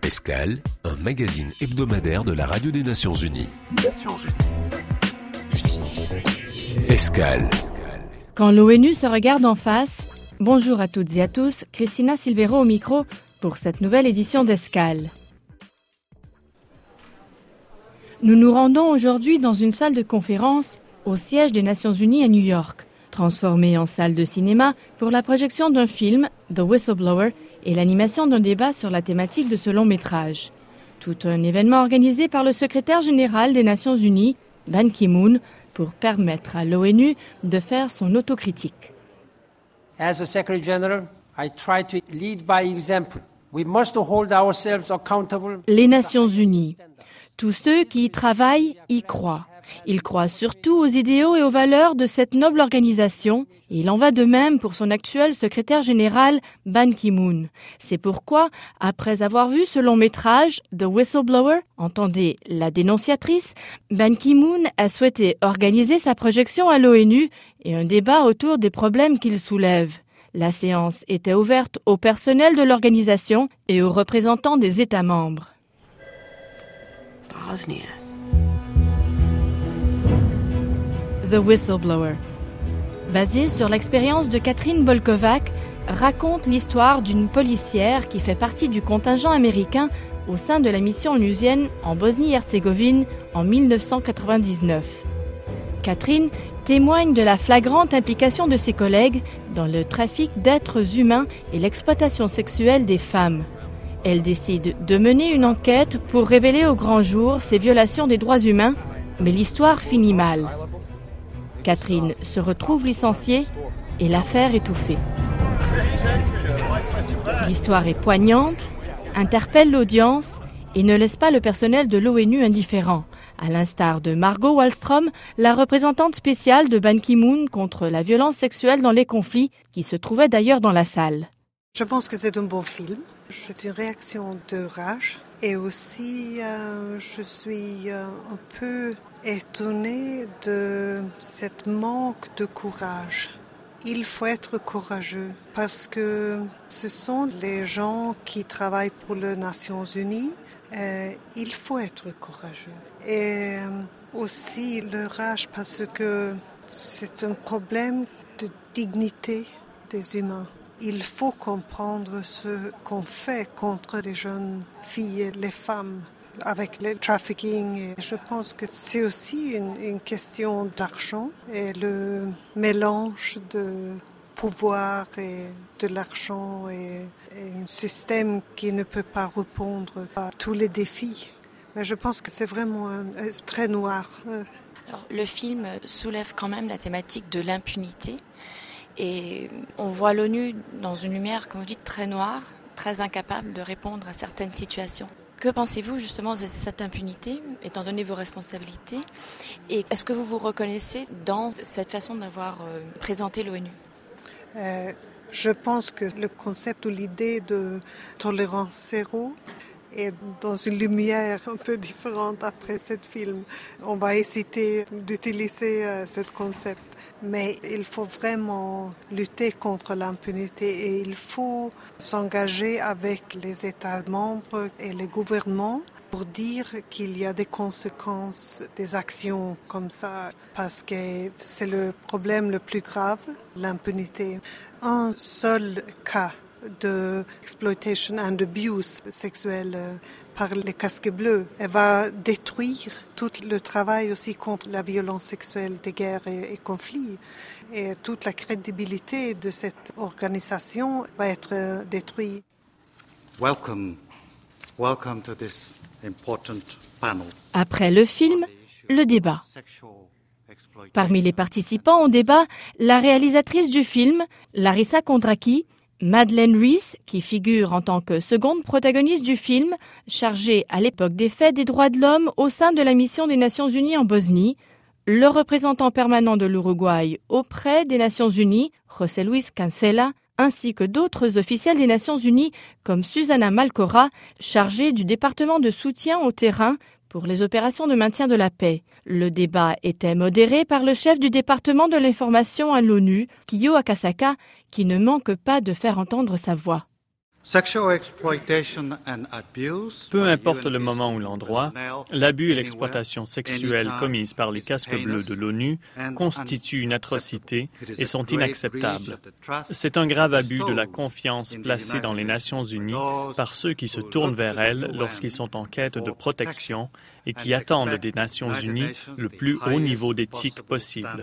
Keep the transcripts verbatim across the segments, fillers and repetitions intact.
Escale, un magazine hebdomadaire de la Radio des Nations Unies. Nations Unies. Escale. Quand l'ONU se regarde en face, bonjour à toutes et à tous, Cristina Silvero au micro pour cette nouvelle édition d'Escale. Nous nous rendons aujourd'hui dans une salle de conférence au siège des Nations Unies à New York, transformée en salle de cinéma pour la projection d'un film, The Whistleblower, et l'animation d'un débat sur la thématique de ce long métrage. Tout un événement organisé par le secrétaire général des Nations Unies, Ban Ki-moon, pour permettre à l'ONU de faire son autocritique. As a Secretary General, I try to lead by example. We must hold ourselves accountable. Les Nations Unies. Tous ceux qui y travaillent y croient. Ils croient surtout aux idéaux et aux valeurs de cette noble organisation, et il en va de même pour son actuel secrétaire général, Ban Ki-moon. C'est pourquoi, après avoir vu ce long métrage, The Whistleblower, entendez la dénonciatrice, Ban Ki-moon a souhaité organiser sa projection à l'ONU et un débat autour des problèmes qu'il soulève. La séance était ouverte au personnel de l'organisation et aux représentants des États membres. Bosnia. The Whistleblower, basé sur l'expérience de Catherine Bolkovac, raconte l'histoire d'une policière qui fait partie du contingent américain au sein de la mission onusienne en Bosnie-Herzégovine en dix-neuf cent quatre-vingt-dix-neuf. Catherine témoigne de la flagrante implication de ses collègues dans le trafic d'êtres humains et l'exploitation sexuelle des femmes. Elle décide de mener une enquête pour révéler au grand jour ces violations des droits humains, mais l'histoire finit mal. Catherine se retrouve licenciée et l'affaire étouffée. L'histoire est poignante, interpelle l'audience et ne laisse pas le personnel de l'ONU indifférent, à l'instar de Margot Wallström, la représentante spéciale de Ban Ki-moon contre la violence sexuelle dans les conflits, qui se trouvait d'ailleurs dans la salle. Je pense que c'est un bon film. C'est une réaction de rage et aussi euh, je suis euh, un peu étonnée de cette manque de courage. Il faut être courageux parce que ce sont les gens qui travaillent pour les Nations Unies. Euh, il faut être courageux. Et euh, aussi le rage parce que c'est un problème de dignité des humains. Il faut comprendre ce qu'on fait contre les jeunes filles et les femmes avec le trafficking. Et je pense que c'est aussi une, une question d'argent et le mélange de pouvoir et de l'argent et, et un système qui ne peut pas répondre à tous les défis. Mais je pense que c'est vraiment euh, très noir. Alors, le film soulève quand même la thématique de l'impunité. Et on voit l'ONU dans une lumière, comme vous dites, très noire, très incapable de répondre à certaines situations. Que pensez-vous justement de cette impunité, étant donné vos responsabilités? Et est-ce que vous vous reconnaissez dans cette façon d'avoir euh, présenté l'ONU? euh, Je pense que le concept ou l'idée de tolérance zéro est dans une lumière un peu différente après ce film. On va essayer d'utiliser euh, ce concept. Mais il faut vraiment lutter contre l'impunité et il faut s'engager avec les États membres et les gouvernements pour dire qu'il y a des conséquences des actions comme ça parce que c'est le problème le plus grave, l'impunité. Un seul cas de exploitation and abuse sexuel par les casques bleus. Elle va détruire tout le travail aussi contre la violence sexuelle des guerres et, et conflits. Et toute la crédibilité de cette organisation va être euh, détruite. Welcome. Welcome to this important panel. Après le film, le débat. Parmi les participants au débat, la réalisatrice du film, Larissa Kondraki, Madeleine Rees, qui figure en tant que seconde protagoniste du film, chargée à l'époque des faits des droits de l'homme au sein de la mission des Nations Unies en Bosnie, le représentant permanent de l'Uruguay auprès des Nations Unies, José Luis Cancela, ainsi que d'autres officiels des Nations Unies comme Susana Malcorra, chargée du département de soutien au terrain pour les opérations de maintien de la paix. Le débat était modéré par le chef du département de l'information à l'ONU, Kiyo Akasaka, qui ne manque pas de faire entendre sa voix. Peu importe le moment ou l'endroit, l'abus et l'exploitation sexuelle commises par les casques bleus de l'ONU constituent une atrocité et sont inacceptables. C'est un grave abus de la confiance placée dans les Nations Unies par ceux qui se tournent vers elles lorsqu'ils sont en quête de protection et qui attendent des Nations Unies le plus haut niveau d'éthique possible.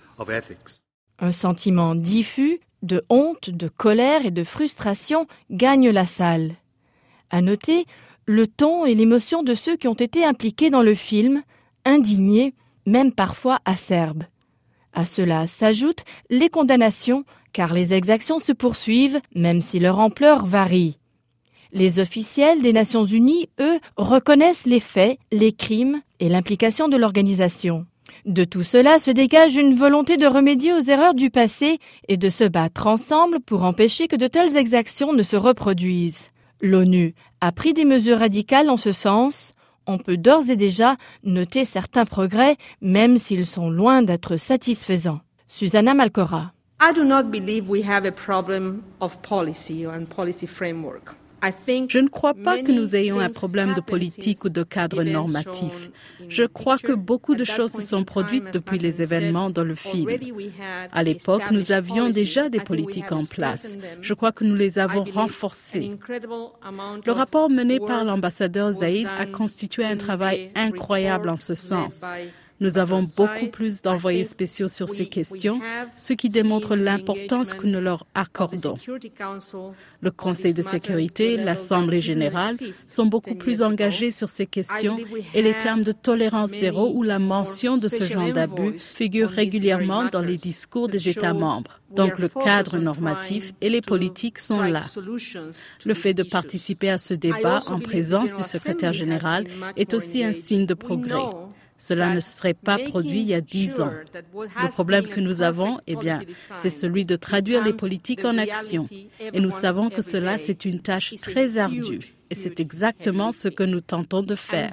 Un sentiment diffus de honte, de colère et de frustration gagne la salle. À noter le ton et l'émotion de ceux qui ont été impliqués dans le film, indignés, même parfois acerbes. À cela s'ajoutent les condamnations, car les exactions se poursuivent, même si leur ampleur varie. Les officiels des Nations Unies, eux, reconnaissent les faits, les crimes et l'implication de l'organisation. De tout cela se dégage une volonté de remédier aux erreurs du passé et de se battre ensemble pour empêcher que de telles exactions ne se reproduisent. L'ONU a pris des mesures radicales en ce sens. On peut d'ores et déjà noter certains progrès, même s'ils sont loin d'être satisfaisants. Susanna Malcorra. I do not believe we have a problem of policy and policy framework. Je ne crois pas que nous ayons un problème de politique ou de cadre normatif. Je crois que beaucoup de choses se sont produites depuis les événements dans le film. À l'époque, nous avions déjà des politiques en place. Je crois que nous les avons renforcées. Le rapport mené par l'ambassadeur Zaïd a constitué un travail incroyable en ce sens. Nous avons beaucoup plus d'envoyés spéciaux sur ces questions, ce qui démontre l'importance que nous leur accordons. Le Conseil de sécurité, l'Assemblée générale sont beaucoup plus engagés sur ces questions et les termes de tolérance zéro ou la mention de ce genre d'abus figurent régulièrement dans les discours des États membres. Donc le cadre normatif et les politiques sont là. Le fait de participer à ce débat en présence du secrétaire général est aussi un signe de progrès. Cela ne se serait pas produit il y a dix ans. Le problème que nous avons, eh bien, c'est celui de traduire les politiques en action. Et nous savons que cela, c'est une tâche très ardue. Et c'est exactement ce que nous tentons de faire.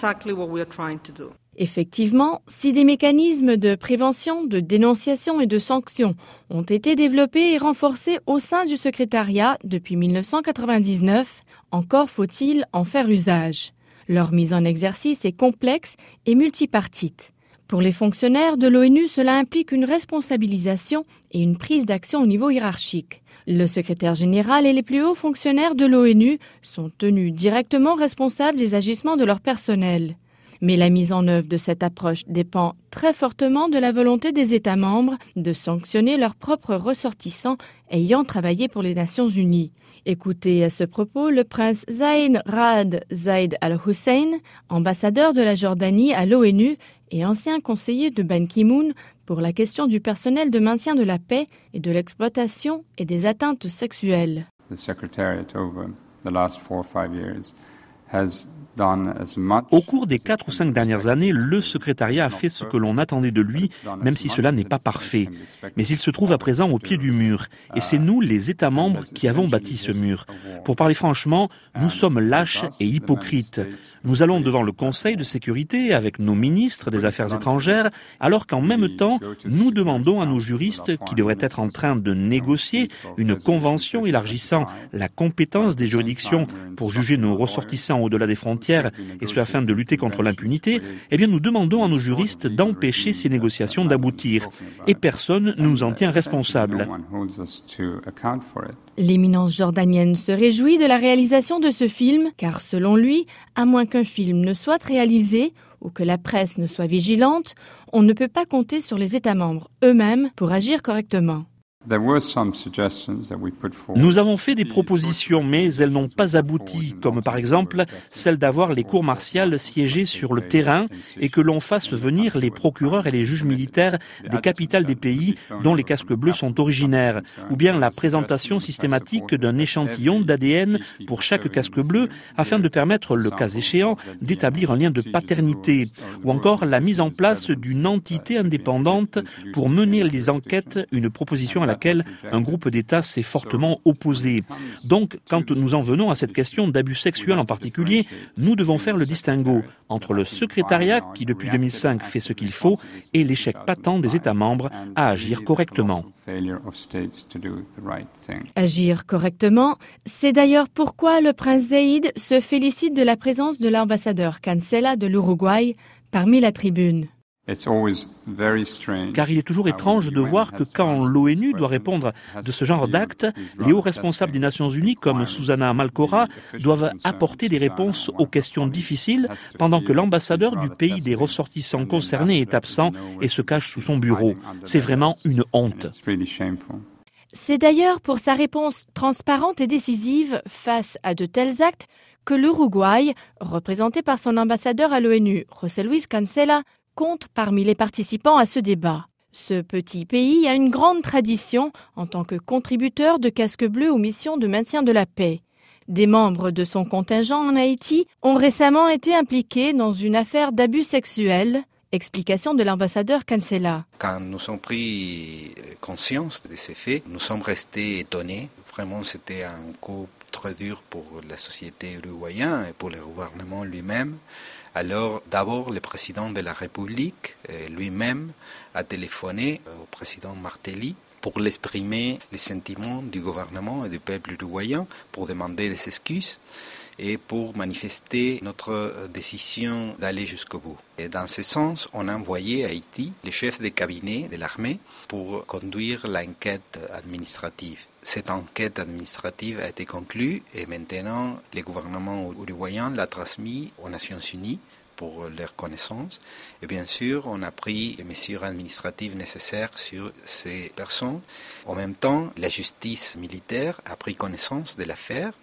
Effectivement, si des mécanismes de prévention, de dénonciation et de sanction ont été développés et renforcés au sein du secrétariat depuis mille neuf cent quatre-vingt-dix-neuf, encore faut-il en faire usage. Leur mise en exercice est complexe et multipartite. Pour les fonctionnaires de l'ONU, cela implique une responsabilisation et une prise d'action au niveau hiérarchique. Le secrétaire général et les plus hauts fonctionnaires de l'ONU sont tenus directement responsables des agissements de leur personnel. Mais la mise en œuvre de cette approche dépend très fortement de la volonté des États membres de sanctionner leurs propres ressortissants ayant travaillé pour les Nations Unies. Écoutez à ce propos le prince Zaïd Raad Zaïd Al-Hussein, ambassadeur de la Jordanie à l'ONU et ancien conseiller de Ban Ki-moon pour la question du personnel de maintien de la paix et de l'exploitation et des atteintes sexuelles. The Secretariat over the last four or five years has Au cours des quatre ou cinq dernières années, le secrétariat a fait ce que l'on attendait de lui, même si cela n'est pas parfait. Mais il se trouve à présent au pied du mur. Et c'est nous, les États membres, qui avons bâti ce mur. Pour parler franchement, nous sommes lâches et hypocrites. Nous allons devant le Conseil de sécurité avec nos ministres des Affaires étrangères, alors qu'en même temps, nous demandons à nos juristes, qui devraient être en train de négocier une convention élargissant la compétence des juridictions pour juger nos ressortissants au-delà des frontières, et ce afin de lutter contre l'impunité, eh bien nous demandons à nos juristes d'empêcher ces négociations d'aboutir. Et personne ne nous en tient responsables. L'éminence jordanienne se réjouit de la réalisation de ce film, car selon lui, à moins qu'un film ne soit réalisé ou que la presse ne soit vigilante, on ne peut pas compter sur les États membres eux-mêmes pour agir correctement. Nous avons fait des propositions, mais elles n'ont pas abouti, comme par exemple celle d'avoir les cours martiales siéger sur le terrain et que l'on fasse venir les procureurs et les juges militaires des capitales des pays dont les casques bleus sont originaires, ou bien la présentation systématique d'un échantillon d'A D N pour chaque casque bleu afin de permettre, le cas échéant, d'établir un lien de paternité, ou encore la mise en place d'une entité indépendante pour mener les enquêtes, une proposition à la laquelle un groupe d'États s'est fortement opposé. Donc, quand nous en venons à cette question d'abus sexuels en particulier, nous devons faire le distinguo entre le secrétariat qui, depuis deux mille cinq, fait ce qu'il faut et l'échec patent des États membres à agir correctement. Agir correctement, c'est d'ailleurs pourquoi le prince Zaïd se félicite de la présence de l'ambassadeur Cancela de l'Uruguay parmi la tribune. Car il est toujours étrange de voir que quand l'ONU doit répondre de ce genre d'actes, les hauts responsables des Nations Unies, comme Susana Malcorra, doivent apporter des réponses aux questions difficiles, pendant que l'ambassadeur du pays des ressortissants concernés est absent et se cache sous son bureau. C'est vraiment une honte. C'est d'ailleurs pour sa réponse transparente et décisive face à de tels actes que l'Uruguay, représenté par son ambassadeur à l'ONU, José Luis Cancela, compte parmi les participants à ce débat. Ce petit pays a une grande tradition en tant que contributeur de casques bleus aux missions de maintien de la paix. Des membres de son contingent en Haïti ont récemment été impliqués dans une affaire d'abus sexuels. Explication de l'ambassadeur Cancela. Quand nous sommes pris conscience de ces faits, nous sommes restés étonnés. Vraiment, c'était un coup très dur pour la société uruguayenne et pour le gouvernement lui-même. Alors, d'abord, le président de la République euh, lui-même a téléphoné au président Martelly pour l'exprimer les sentiments du gouvernement et du peuple uruguayen, pour demander des excuses et pour manifester notre décision d'aller jusqu'au bout. Et dans ce sens, on a envoyé à Haïti les chefs de cabinet de l'armée pour conduire l'enquête administrative. Cette enquête administrative a été conclue et maintenant le gouvernement uruguayen l'a transmis aux Nations Unies pour leur connaissance. Et bien sûr, on a pris les mesures administratives nécessaires sur ces personnes. En même temps, la justice militaire a pris connaissance de l'affaire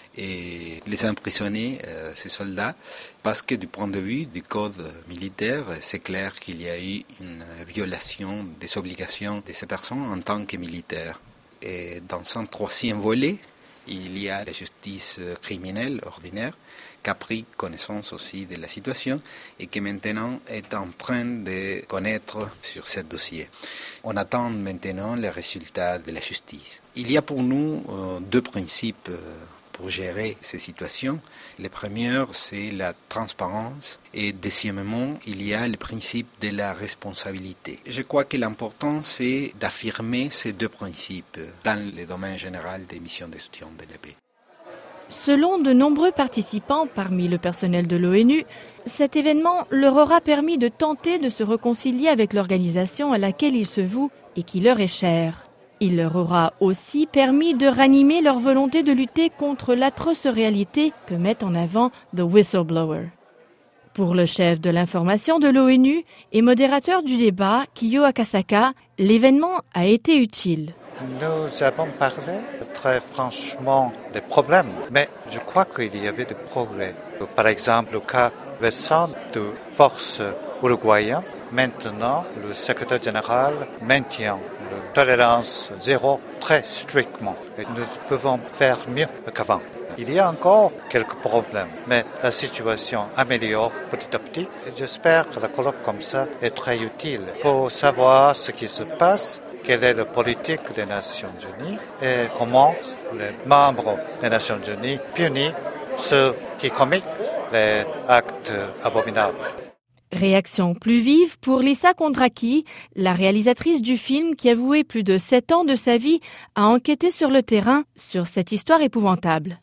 et les a emprisonnés, euh, ces soldats, parce que du point de vue du code militaire, c'est clair qu'il y a eu une violation des obligations de ces personnes en tant que militaires. Et dans un troisième volet, il y a la justice criminelle ordinaire qui a pris connaissance aussi de la situation et qui maintenant est en train de connaître sur ce dossier. On attend maintenant les résultats de la justice. Il y a pour nous euh, deux principes euh, pour gérer ces situations. Le premier, c'est la transparence et deuxièmement, il y a le principe de la responsabilité. Je crois que l'important, c'est d'affirmer ces deux principes dans le domaine général des missions de soutien de la paix. Selon de nombreux participants parmi le personnel de l'ONU, cet événement leur aura permis de tenter de se réconcilier avec l'organisation à laquelle ils se vouent et qui leur est chère. Il leur aura aussi permis de ranimer leur volonté de lutter contre l'atroce réalité que met en avant The Whistleblower. Pour le chef de l'information de l'ONU et modérateur du débat, Kiyo Akasaka, l'événement a été utile. Nous avons parlé très franchement des problèmes, mais je crois qu'il y avait des progrès. Par exemple, le cas récent de forces uruguayennes. Maintenant, le secrétaire général maintient la tolérance zéro très strictement et nous pouvons faire mieux qu'avant. Il y a encore quelques problèmes, mais la situation améliore petit à petit. Et j'espère que la colloque comme ça est très utile pour savoir ce qui se passe, quelle est la politique des Nations Unies et comment les membres des Nations Unies punissent ceux qui commettent les actes abominables. Réaction plus vive pour Lisa Kondraki, la réalisatrice du film qui a voué plus de sept ans de sa vie à enquêter sur le terrain sur cette histoire épouvantable.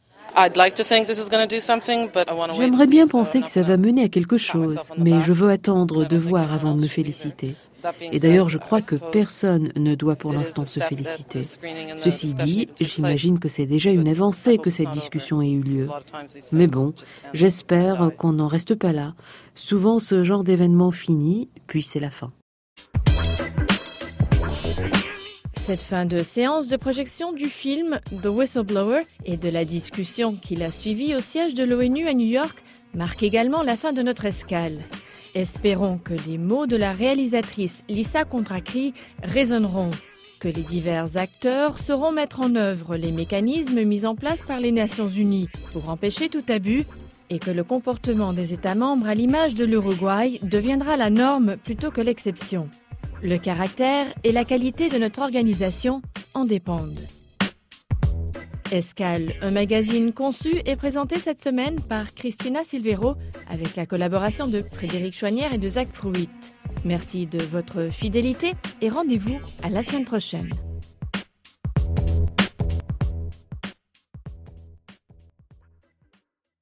J'aimerais bien penser que ça va mener à quelque chose, mais je veux attendre de voir avant de me féliciter. Et d'ailleurs, je crois que personne ne doit pour l'instant se féliciter. Ceci dit, j'imagine que c'est déjà une avancée que cette discussion ait eu lieu. Mais bon, j'espère qu'on n'en reste pas là. Souvent, ce genre d'événement finit, puis c'est la fin. Cette fin de séance de projection du film The Whistleblower et de la discussion qui l'a suivi au siège de l'ONU à New York marque également la fin de notre escale. Espérons que les mots de la réalisatrice Lisa Kondraki résonneront, que les divers acteurs sauront mettre en œuvre les mécanismes mis en place par les Nations Unies pour empêcher tout abus et que le comportement des États membres à l'image de l'Uruguay deviendra la norme plutôt que l'exception. Le caractère et la qualité de notre organisation en dépendent. Escale, un magazine conçu et présenté cette semaine par Christina Silvero avec la collaboration de Frédéric Chouanière et de Zach Pruitt. Merci de votre fidélité et rendez-vous à la semaine prochaine.